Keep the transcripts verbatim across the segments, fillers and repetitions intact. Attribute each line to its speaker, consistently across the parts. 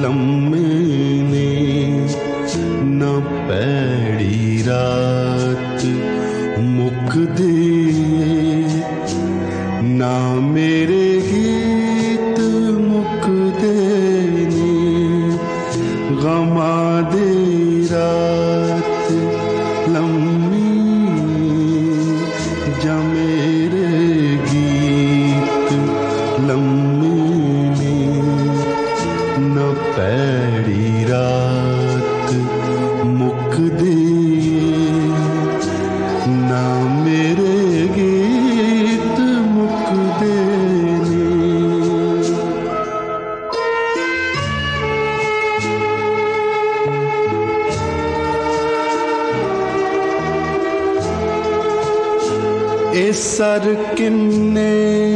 Speaker 1: लम्मे ने न पैड़ी रात मुकदे ना मेरे गीत मुकदे ने गमा दे रात लम्मी जा मेरे गीत लम्मी ने न पैड़ी रात मुकदे ना मेरे गीत मुकदे ने। ए सर किन्ने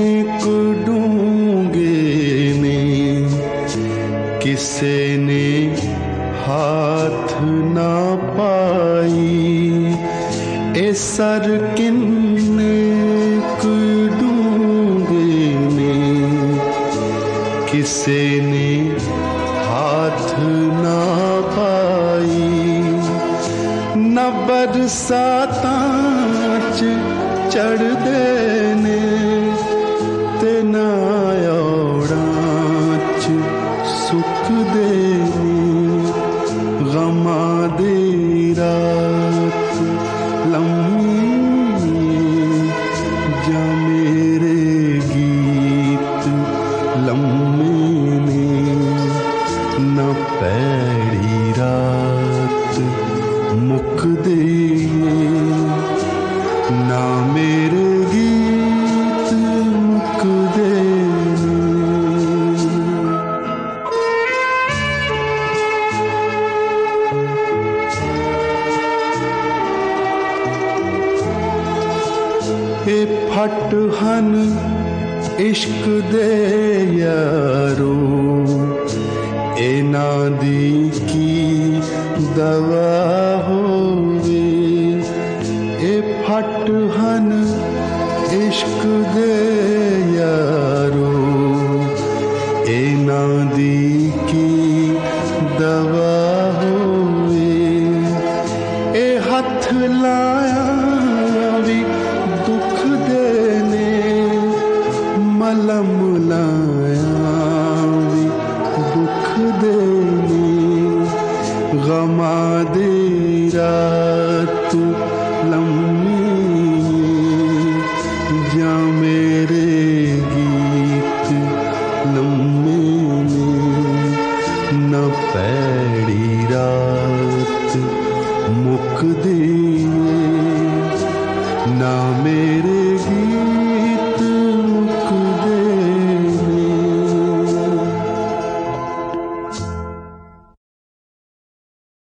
Speaker 1: कुडूंगे ने किसे ने हाथ ना पाई। ए सर किन्ने कुडूंगे ने किसे ने हाथ ना पाई। न बरसातां च चढ़ देने ते ना औड़ां च सुख देने गमा दे रात लम्मी जा मेरे गीत लम्मे ने न पैड़ी रात मुकदे ना मेरे गीत मुकदे ने। ए फट हन इश्क दे यारो ए नादी की दवा होवे। ए फट हन इश्क दे यारो ए नादी की दवा होवे। ए हथ लाया भी दुख देने मलम लाया भी दुख देने गमा